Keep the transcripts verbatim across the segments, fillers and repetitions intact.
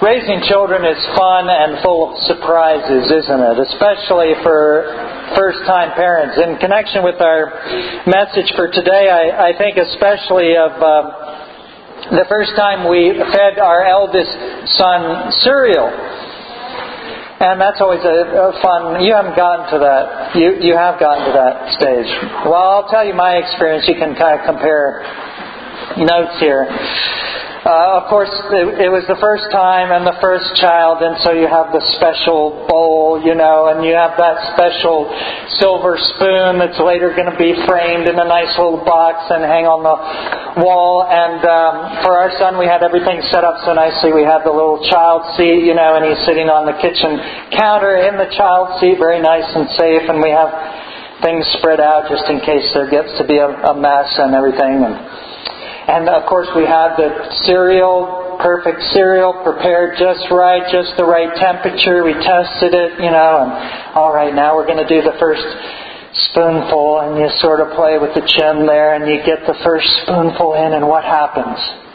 Raising children is fun and full of surprises, isn't it? Especially for first-time parents. In connection with our message for today, I, I think especially of uh, the first time we fed our eldest son cereal. And that's always a, a fun... You haven't gotten to that. You, you have gotten to that stage. Well, I'll tell you my experience. You can kind of compare notes here. Uh, of course, it, it was the first time and the first child, and so you have the special bowl, you know, and you have that special silver spoon that's later going to be framed in a nice little box and hang on the wall. And um, for our son, we had everything set up so nicely. We had the little child seat, you know, and he's sitting on the kitchen counter in the child seat, very nice and safe, and we have things spread out just in case there gets to be a, a mess and everything. And And of course we had the cereal, perfect cereal, prepared just right, just the right temperature. We tested it, you know, and all right, now we're going to do the first spoonful, and you sort of play with the chin there, and you get the first spoonful in, and what happens?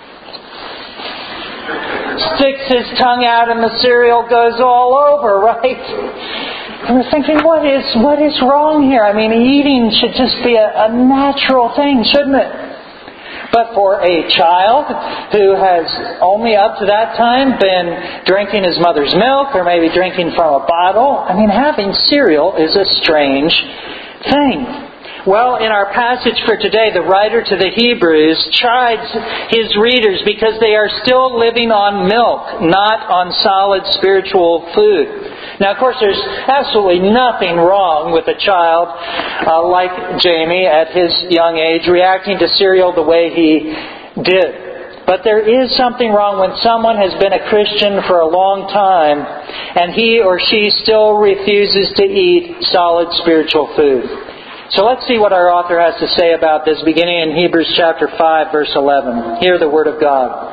Sticks his tongue out, and the cereal goes all over, right? And we're thinking, what is what is wrong here? I mean, eating should just be a, a natural thing, shouldn't it? But for a child who has only up to that time been drinking his mother's milk or maybe drinking from a bottle, I mean, having cereal is a strange thing. Well, in our passage for today, the writer to the Hebrews chides his readers because they are still living on milk, not on solid spiritual food. Now, of course, there's absolutely nothing wrong with a child uh, like Jamie at his young age reacting to cereal the way he did. But there is something wrong when someone has been a Christian for a long time and he or she still refuses to eat solid spiritual food. So let's see what our author has to say about this, beginning in Hebrews chapter five, verse eleven. Hear the Word of God.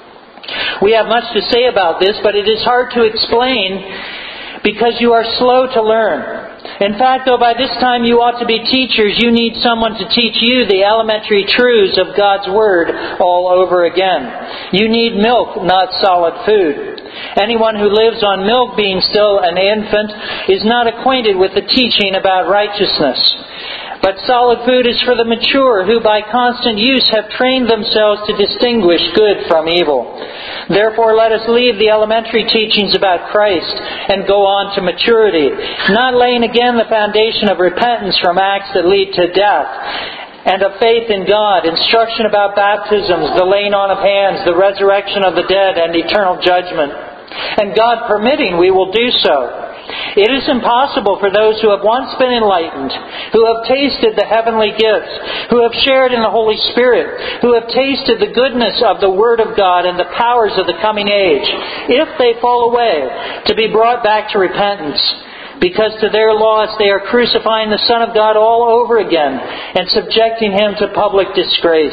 We have much to say about this, but it is hard to explain because you are slow to learn. In fact, though by this time you ought to be teachers, you need someone to teach you the elementary truths of God's Word all over again. You need milk, not solid food. Anyone who lives on milk, being still an infant, is not acquainted with the teaching about righteousness. But solid food is for the mature, who by constant use have trained themselves to distinguish good from evil. Therefore, let us leave the elementary teachings about Christ and go on to maturity, not laying again the foundation of repentance from acts that lead to death, and of faith in God, instruction about baptisms, the laying on of hands, the resurrection of the dead, and eternal judgment. And God permitting, we will do so. It is impossible for those who have once been enlightened, who have tasted the heavenly gifts, who have shared in the Holy Spirit, who have tasted the goodness of the Word of God and the powers of the coming age, if they fall away, to be brought back to repentance. Because to their loss they are crucifying the Son of God all over again and subjecting Him to public disgrace.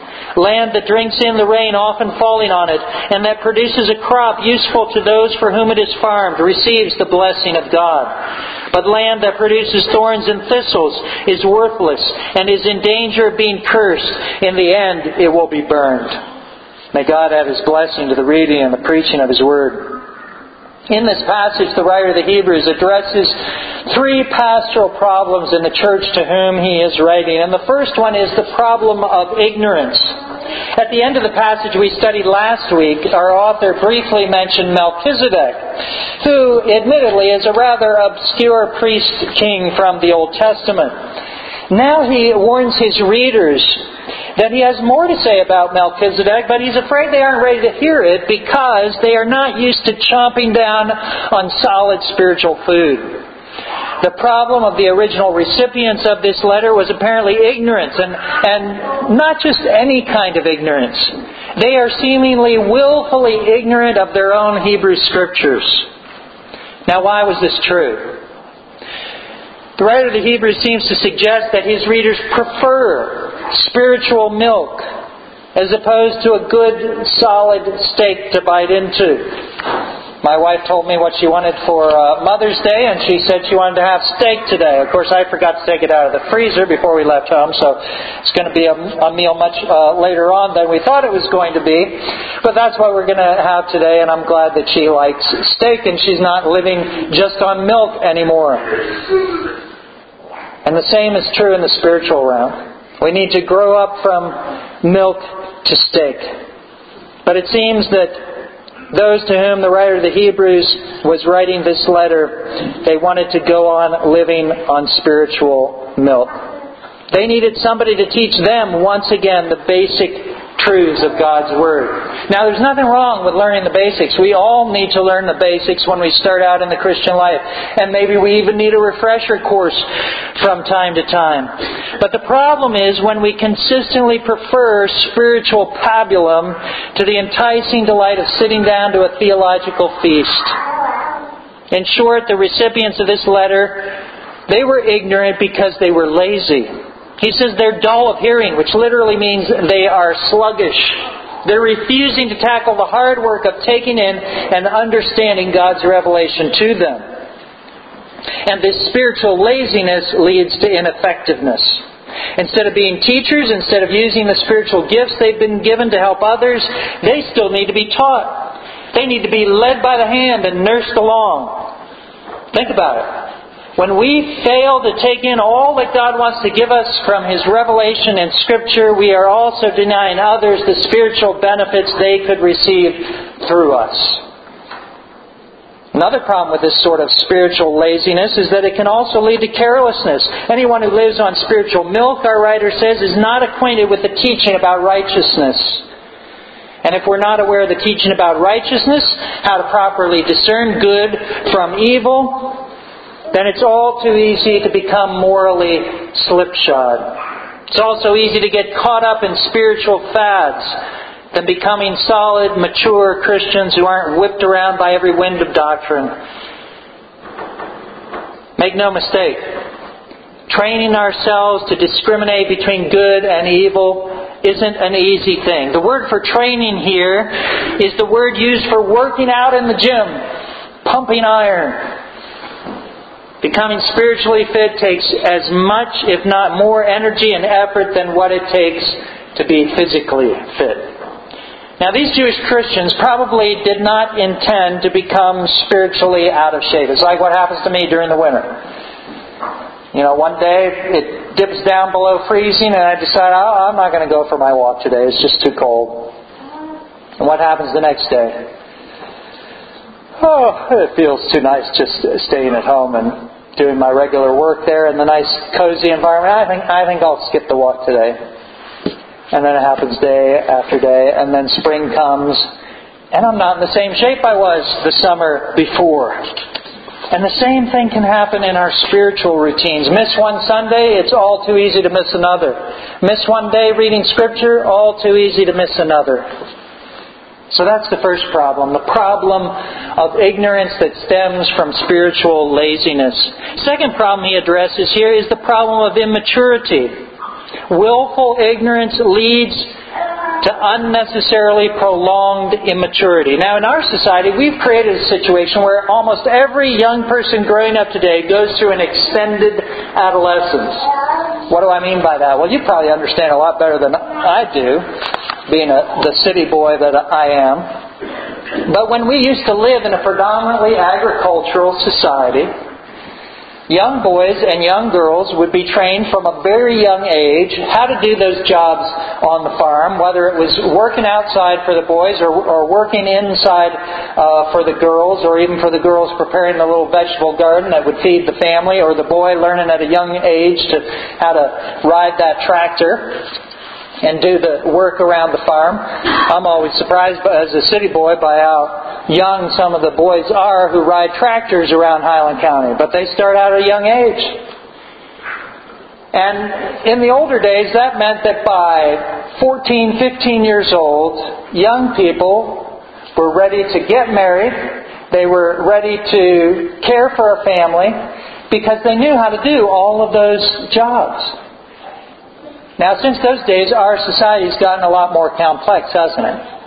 Land that drinks in the rain, often falling on it, and that produces a crop useful to those for whom it is farmed, receives the blessing of God. But land that produces thorns and thistles is worthless and is in danger of being cursed. In the end, it will be burned. May God add His blessing to the reading and the preaching of His Word. In this passage, the writer of the Hebrews addresses three pastoral problems in the church to whom he is writing. And the first one is the problem of ignorance. At the end of the passage we studied last week, our author briefly mentioned Melchizedek, who admittedly is a rather obscure priest king from the Old Testament. Now he warns his readers that he has more to say about Melchizedek, but he's afraid they aren't ready to hear it because they are not used to chomping down on solid spiritual food. The problem of the original recipients of this letter was apparently ignorance, and, and not just any kind of ignorance. They are seemingly willfully ignorant of their own Hebrew Scriptures. Now, why was this true? The writer of the Hebrews seems to suggest that his readers prefer spiritual milk as opposed to a good, solid steak to bite into. My wife told me what she wanted for uh, Mother's Day, and she said she wanted to have steak today. Of course, I forgot to take it out of the freezer before we left home, so it's going to be a, a meal much uh, later on than we thought it was going to be. But that's what we're going to have today, and I'm glad that she likes steak and she's not living just on milk anymore. And the same is true in the spiritual realm. We need to grow up from milk to steak. But it seems that those to whom the writer of the Hebrews was writing this letter, they wanted to go on living on spiritual milk. They needed somebody to teach them, once again, the basic truths of God's Word. Now, there's nothing wrong with learning the basics. We all need to learn the basics when we start out in the Christian life. And maybe we even need a refresher course from time to time. But the problem is when we consistently prefer spiritual pabulum to the enticing delight of sitting down to a theological feast. In short, the recipients of this letter, they were ignorant because they were lazy. He says they're dull of hearing, which literally means they are sluggish. They're refusing to tackle the hard work of taking in and understanding God's revelation to them. And this spiritual laziness leads to ineffectiveness. Instead of being teachers, instead of using the spiritual gifts they've been given to help others, they still need to be taught. They need to be led by the hand and nursed along. Think about it. When we fail to take in all that God wants to give us from His revelation and Scripture, we are also denying others the spiritual benefits they could receive through us. Another problem with this sort of spiritual laziness is that it can also lead to carelessness. Anyone who lives on spiritual milk, our writer says, is not acquainted with the teaching about righteousness. And if we're not aware of the teaching about righteousness, how to properly discern good from evil, then it's all too easy to become morally slipshod. It's also easy to get caught up in spiritual fads than becoming solid, mature Christians who aren't whipped around by every wind of doctrine. Make no mistake, training ourselves to discriminate between good and evil isn't an easy thing. The word for training here is the word used for working out in the gym, pumping iron. Becoming spiritually fit takes as much, if not more, energy and effort than what it takes to be physically fit. Now, these Jewish Christians probably did not intend to become spiritually out of shape. It's like what happens to me during the winter. You know, one day it dips down below freezing and I decide, oh, I'm not going to go for my walk today. It's just too cold. And what happens the next day? Oh, it feels too nice just staying at home and doing my regular work there in the nice, cozy environment. I think I think I'll skip the walk today. And then it happens day after day, and then spring comes, and I'm not in the same shape I was the summer before. And the same thing can happen in our spiritual routines. Miss one Sunday, it's all too easy to miss another. Miss one day reading Scripture, all too easy to miss another. So that's the first problem, the problem of ignorance that stems from spiritual laziness. Second problem he addresses here is the problem of immaturity. Willful ignorance leads to unnecessarily prolonged immaturity. Now, in our society, we've created a situation where almost every young person growing up today goes through an extended adolescence. What do I mean by that? Well, you probably understand a lot better than I do, being a, the city boy that I am. But when we used to live in a predominantly agricultural society, young boys and young girls would be trained from a very young age how to do those jobs on the farm, whether it was working outside for the boys or, or working inside uh, for the girls, or even for the girls preparing the little vegetable garden that would feed the family, or the boy learning at a young age to how to ride that tractor and do the work around the farm. I'm always surprised as a city boy by how young some of the boys are who ride tractors around Highland County. But they start out at a young age. And in the older days, that meant that by fourteen, fifteen years old, young people were ready to get married. They were ready to care for a family because they knew how to do all of those jobs. Now, since those days, our society's gotten a lot more complex, hasn't it?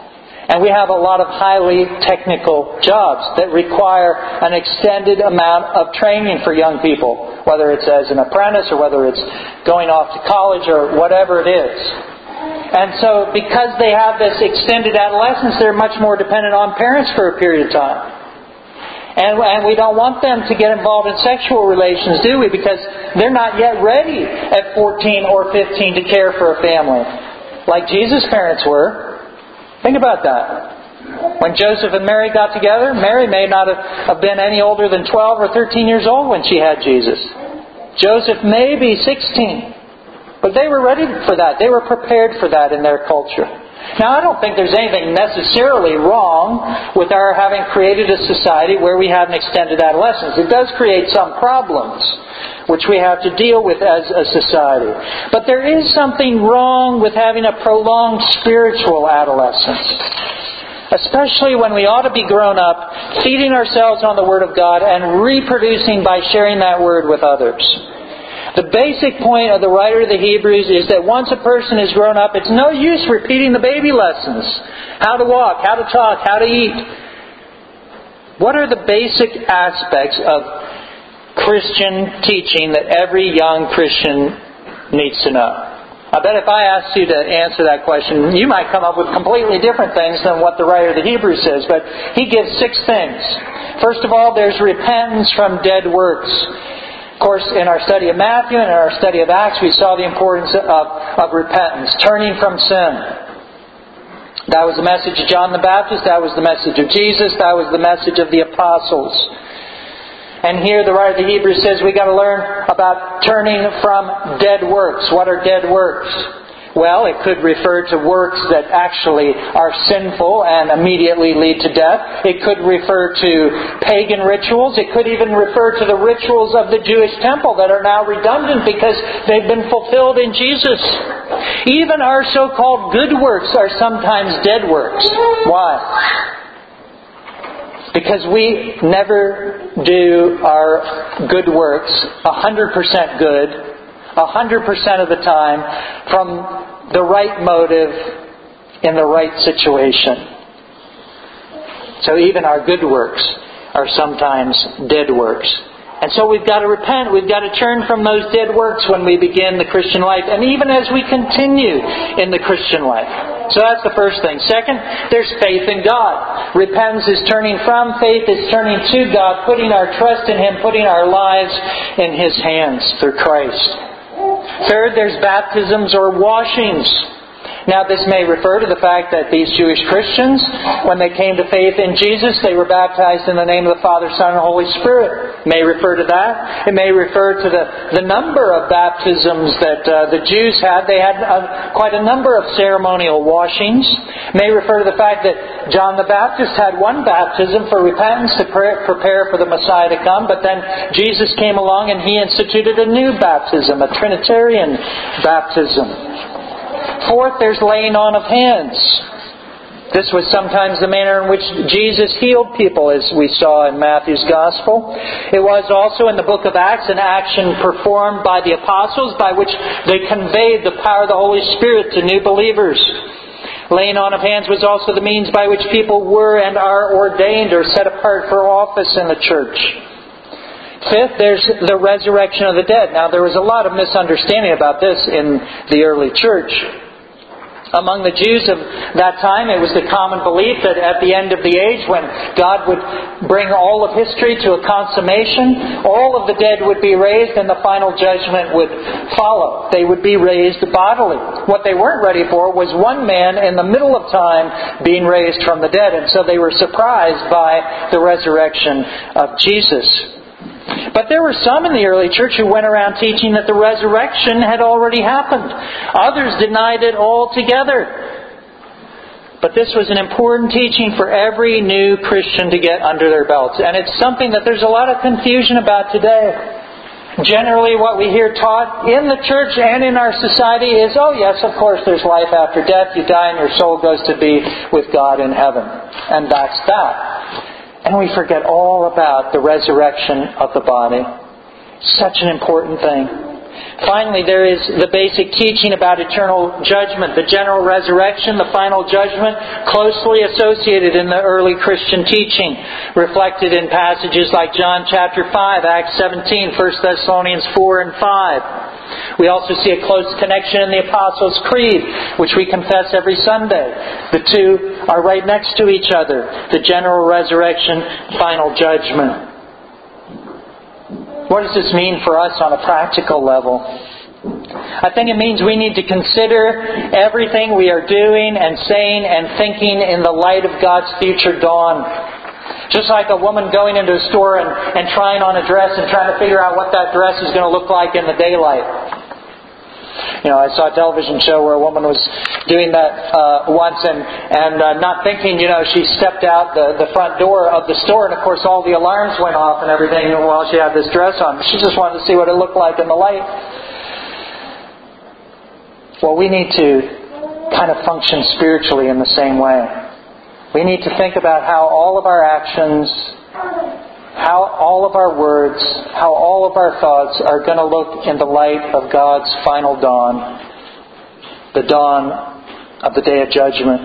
And we have a lot of highly technical jobs that require an extended amount of training for young people, whether it's as an apprentice or whether it's going off to college or whatever it is. And so because they have this extended adolescence, they're much more dependent on parents for a period of time. And, and we don't want them to get involved in sexual relations, do we? Because they're not yet ready at fourteen or fifteen to care for a family, like Jesus' parents were. Think about that. When Joseph and Mary got together, Mary may not have been any older than twelve or thirteen years old when she had Jesus. Joseph may be sixteen. But they were ready for that. They were prepared for that in their culture. Now, I don't think there's anything necessarily wrong with our having created a society where we have an extended adolescence. It does create some problems, which we have to deal with as a society. But there is something wrong with having a prolonged spiritual adolescence, especially when we ought to be grown up, feeding ourselves on the Word of God and reproducing by sharing that Word with others. The basic point of the writer of the Hebrews is that once a person is grown up, it's no use repeating the baby lessons. How to walk, how to talk, how to eat. What are the basic aspects of Christian teaching that every young Christian needs to know? I bet if I asked you to answer that question, you might come up with completely different things than what the writer of the Hebrews says. But he gives six things. First of all, there's repentance from dead works. Of course, in our study of Matthew and in our study of Acts, we saw the importance of, of repentance, turning from sin. That was the message of John the Baptist. That was the message of Jesus. That was the message of the apostles. And here the writer of the Hebrews says we've got to learn about turning from dead works. What are dead works? Well, it could refer to works that actually are sinful and immediately lead to death. It could refer to pagan rituals. It could even refer to the rituals of the Jewish temple that are now redundant because they've been fulfilled in Jesus. Even our so-called good works are sometimes dead works. Why? Because we never do our good works one hundred percent good, one hundred percent of the time, from the right motive in the right situation. So even our good works are sometimes dead works. And so we've got to repent. We've got to turn from those dead works when we begin the Christian life, and even as we continue in the Christian life. So that's the first thing. Second, there's faith in God. Repentance is turning from, faith is turning to God, putting our trust in Him, putting our lives in His hands through Christ. Third, there's baptisms or washings. Now, this may refer to the fact that these Jewish Christians, when they came to faith in Jesus, they were baptized in the name of the Father, Son, and Holy Spirit. It may refer to that. It may refer to the, the number of baptisms that uh, the Jews had. They had uh, quite a number of ceremonial washings. It may refer to the fact that John the Baptist had one baptism for repentance to pre- prepare for the Messiah to come, but then Jesus came along and He instituted a new baptism, a Trinitarian baptism. Fourth, there's laying on of hands. This was sometimes the manner in which Jesus healed people, as we saw in Matthew's Gospel. It was also in the book of Acts an action performed by the apostles by which they conveyed the power of the Holy Spirit to new believers. Laying on of hands was also the means by which people were and are ordained or set apart for office in the church. Fifth, there's the resurrection of the dead. Now, there was a lot of misunderstanding about this in the early church. Among the Jews of that time, it was the common belief that at the end of the age, when God would bring all of history to a consummation, all of the dead would be raised and the final judgment would follow. They would be raised bodily. What they weren't ready for was one man in the middle of time being raised from the dead. And so they were surprised by the resurrection of Jesus. But there were some in the early church who went around teaching that the resurrection had already happened. Others denied it altogether. But this was an important teaching for every new Christian to get under their belts. And it's something that there's a lot of confusion about today. Generally, what we hear taught in the church and in our society is, oh yes, of course there's life after death. You die and your soul goes to be with God in heaven. And that's that. And we forget all about the resurrection of the body. Such an important thing. Finally, there is the basic teaching about eternal judgment, the general resurrection, the final judgment, closely associated in the early Christian teaching, reflected in passages like John chapter five, Acts seventeen, First Thessalonians four and five. We also see a close connection in the Apostles' Creed, which we confess every Sunday. The two are right next to each other. The general resurrection, final judgment. What does this mean for us on a practical level? I think it means we need to consider everything we are doing and saying and thinking in the light of God's future dawn. Just like a woman going into a store and, and trying on a dress and trying to figure out what that dress is going to look like in the daylight. You know, I saw a television show where a woman was doing that uh, once and, and uh, not thinking, you know, she stepped out the, the front door of the store and of course all the alarms went off and everything while she had this dress on. She just wanted to see what it looked like in the light. Well, we need to kind of function spiritually in the same way. We need to think about how all of our actions, how all of our words, how all of our thoughts are going to look in the light of God's final dawn, the dawn of the day of judgment.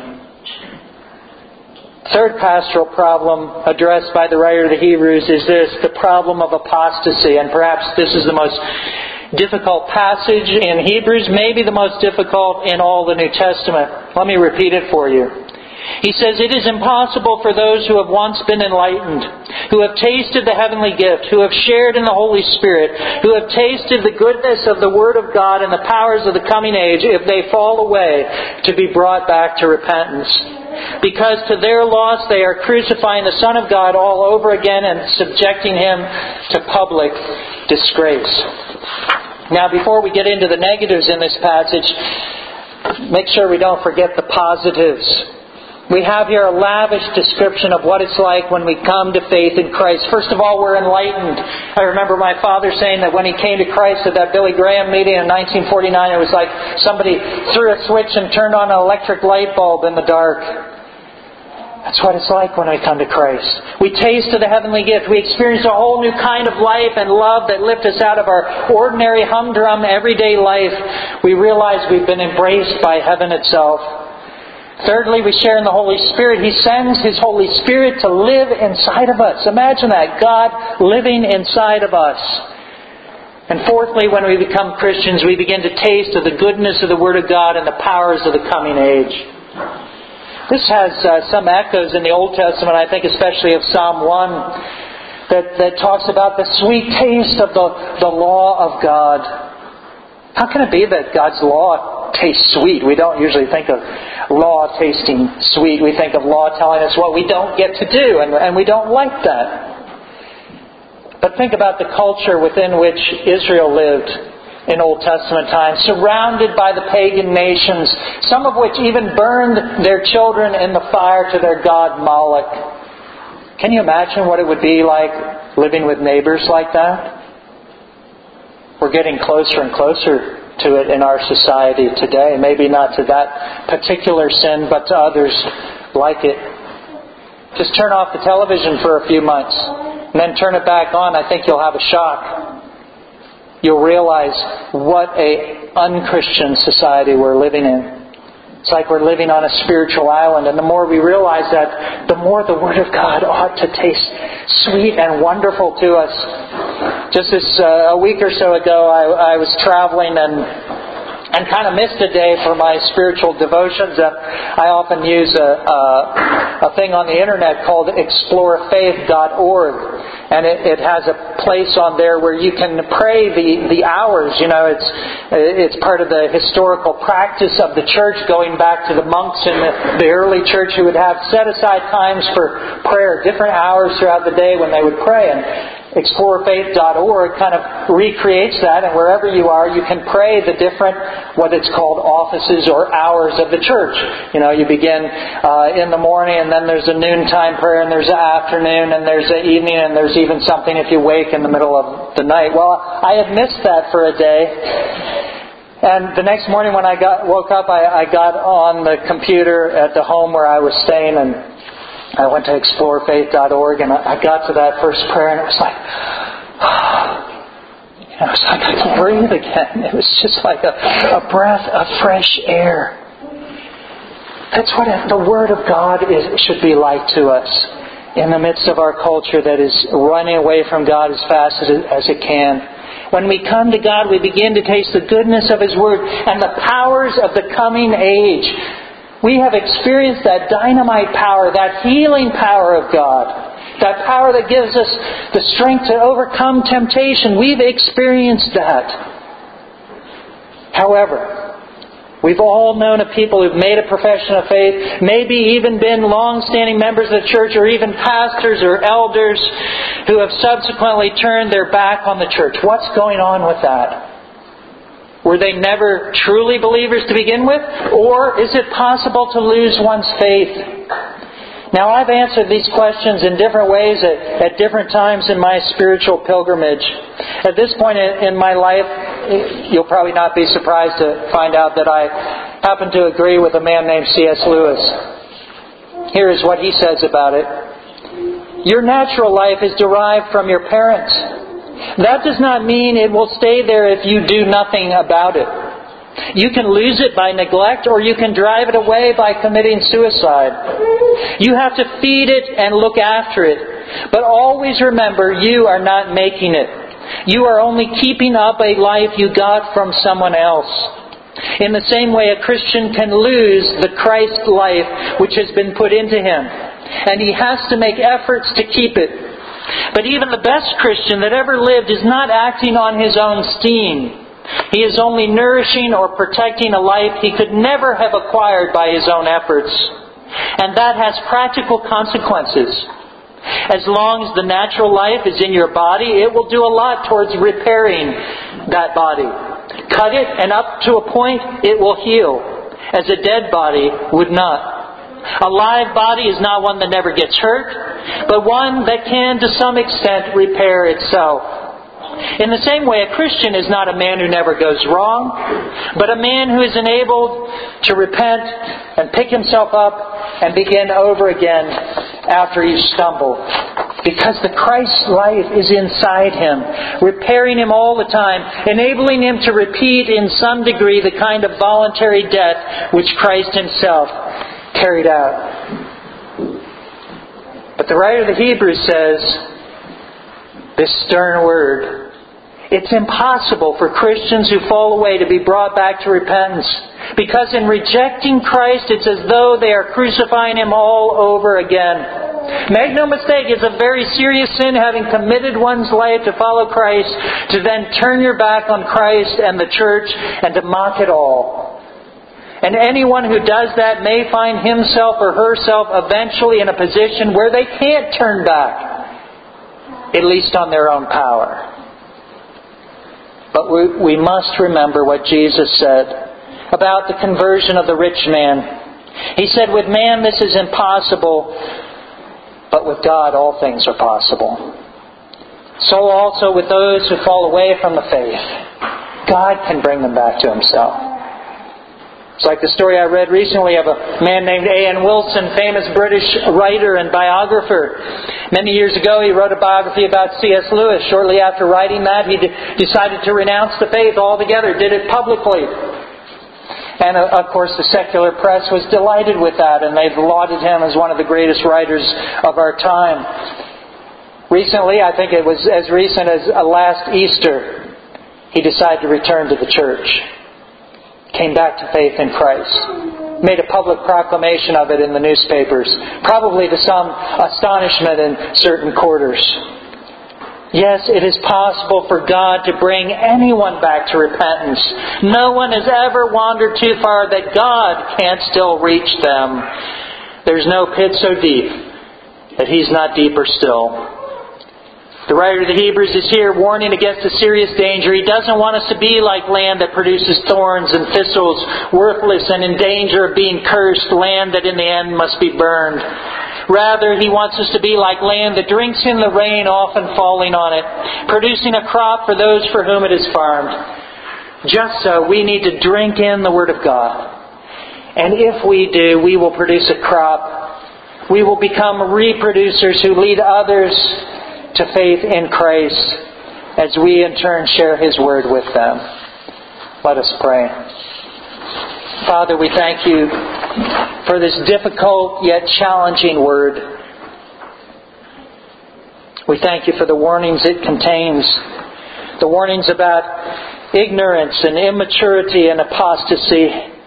Third pastoral problem addressed by the writer of the Hebrews is this, the problem of apostasy. And perhaps this is the most difficult passage in Hebrews, maybe the most difficult in all the New Testament. Let me repeat it for you. He says, "It is impossible for those who have once been enlightened, who have tasted the heavenly gift, who have shared in the Holy Spirit, who have tasted the goodness of the Word of God and the powers of the coming age, if they fall away, to be brought back to repentance. Because to their loss they are crucifying the Son of God all over again and subjecting Him to public disgrace." Now, before we get into the negatives in this passage, make sure we don't forget the positives. We have here a lavish description of what it's like when we come to faith in Christ. First of all, we're enlightened. I remember my father saying that when he came to Christ at that Billy Graham meeting in nineteen forty-nine, it was like somebody threw a switch and turned on an electric light bulb in the dark. That's what it's like when we come to Christ. We taste of the heavenly gift. We experience a whole new kind of life and love that lift us out of our ordinary humdrum everyday life. We realize we've been embraced by heaven itself. Thirdly, we share in the Holy Spirit. He sends His Holy Spirit to live inside of us. Imagine that, God living inside of us. And fourthly, when we become Christians, we begin to taste of the goodness of the Word of God and the powers of the coming age. This has uh, some echoes in the Old Testament, I think especially of Psalm one, that, that talks about the sweet taste of the, the law of God. How can it be that God's law tastes sweet? We don't usually think of law tasting sweet. We think of law telling us what we don't get to do, and, and we don't like that. But think about the culture within which Israel lived in Old Testament times, surrounded by the pagan nations, some of which even burned their children in the fire to their god Moloch. Can you imagine what it would be like living with neighbors like that? We're getting closer and closer to it in our society today. Maybe not to that particular sin, but to others like it. Just turn off the television for a few months and then turn it back on. I think you'll have a shock. You'll realize what a unchristian society we're living in. It's like we're living on a spiritual island. And the more we realize that, the more the Word of God ought to taste sweet and wonderful to us. Just this uh, a week or so ago, I, I was traveling and and kind of missed a day for my spiritual devotions. And I often use a, a, a thing on the internet called explore faith dot org. And it, it has a place on there where you can pray the, the hours. You know, it's it's part of the historical practice of the church, going back to the monks in the, the early church who would have set aside times for prayer, different hours throughout the day when they would pray. And explore faith dot org kind of recreates that, and wherever you are, you can pray the different, what it's called, offices or hours of the church. You know, you begin uh, in the morning, and then there's a noontime prayer, and there's an afternoon, and there's an evening, and there's even something if you wake in the middle of the night. Well, I had missed that for a day. And the next morning when I got woke up, I, I got on the computer at the home where I was staying, and I went to explore faith dot org, and I got to that first prayer, and it was like, And I was like, I can breathe again. It was just like a, a breath of fresh air. That's what the Word of God is, should be like to us in the midst of our culture that is running away from God as fast as it, as it can. When we come to God, we begin to taste the goodness of His Word and the powers of the coming age. We have experienced that dynamite power, that healing power of God. That power that gives us the strength to overcome temptation. We've experienced that. However, we've all known of people who've made a profession of faith, maybe even been long-standing members of the church or even pastors or elders who have subsequently turned their back on the church. What's going on with that? Were they never truly believers to begin with? Or is it possible to lose one's faith? Now, I've answered these questions in different ways at, at different times in my spiritual pilgrimage. At this point in my life, you'll probably not be surprised to find out that I happen to agree with a man named C S Lewis. Here is what he says about it. Your natural life is derived from your parents. That does not mean it will stay there if you do nothing about it. You can lose it by neglect, or you can drive it away by committing suicide. You have to feed it and look after it. But always remember, you are not making it. You are only keeping up a life you got from someone else. In the same way, a Christian can lose the Christ life which has been put into him. And he has to make efforts to keep it. But even the best Christian that ever lived is not acting on his own steam. He is only nourishing or protecting a life he could never have acquired by his own efforts. And that has practical consequences. As long as the natural life is in your body, it will do a lot towards repairing that body. Cut it, and up to a point, it will heal, as a dead body would not. A live body is not one that never gets hurt, but one that can, to some extent, repair itself. In the same way, a Christian is not a man who never goes wrong, but a man who is enabled to repent and pick himself up and begin over again after each stumble. Because the Christ life is inside him, repairing him all the time, enabling him to repeat in some degree the kind of voluntary death which Christ Himself carried out. But the writer of the Hebrews says this stern word: it's impossible for Christians who fall away to be brought back to repentance. Because in rejecting Christ, it's as though they are crucifying Him all over again. Make no mistake, it's a very serious sin, having committed one's life to follow Christ, to then turn your back on Christ and the church and to mock it all. And anyone who does that may find himself or herself eventually in a position where they can't turn back, at least on their own power. But we, we must remember what Jesus said about the conversion of the rich man. He said, with man this is impossible, but with God all things are possible. So also with those who fall away from the faith, God can bring them back to Himself. It's like the story I read recently of a man named A N Wilson, famous British writer and biographer. Many years ago, he wrote a biography about C S Lewis. Shortly after writing that, he de- decided to renounce the faith altogether, did it publicly. And uh, of course, the secular press was delighted with that, and they've lauded him as one of the greatest writers of our time. Recently, I think it was as recent as uh, last Easter, he decided to return to the church. Came back to faith in Christ. Made a public proclamation of it in the newspapers, probably to some astonishment in certain quarters. Yes, it is possible for God to bring anyone back to repentance. No one has ever wandered too far that God can't still reach them. There's no pit so deep that He's not deeper still. The writer of the Hebrews is here warning against a serious danger. He doesn't want us to be like land that produces thorns and thistles, worthless and in danger of being cursed, land that in the end must be burned. Rather, He wants us to be like land that drinks in the rain often falling on it, producing a crop for those for whom it is farmed. Just so, we need to drink in the Word of God. And if we do, we will produce a crop. We will become reproducers who lead others to faith in Christ. as we in turn share His Word with them. Let us pray. Father, we thank You for this difficult yet challenging Word. We thank You for the warnings it contains, the warnings about ignorance and immaturity and apostasy.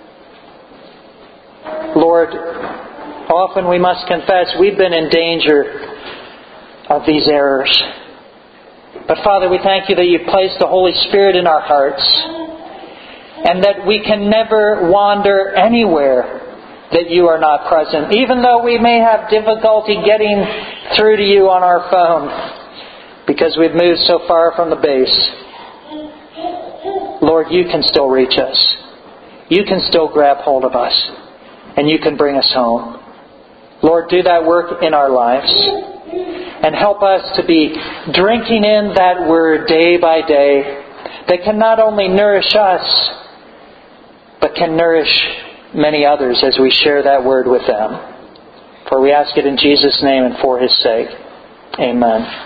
Lord, often we must confess we've been in danger of these errors. But Father, we thank You that You've placed the Holy Spirit in our hearts, and that we can never wander anywhere that You are not present, even though we may have difficulty getting through to You on our phone because we've moved so far from the base. Lord, You can still reach us. You can still grab hold of us, and You can bring us home. Lord, do that work in our lives, and help us to be drinking in that Word day by day that can not only nourish us, but can nourish many others as we share that Word with them. For we ask it in Jesus' name and for His sake. Amen.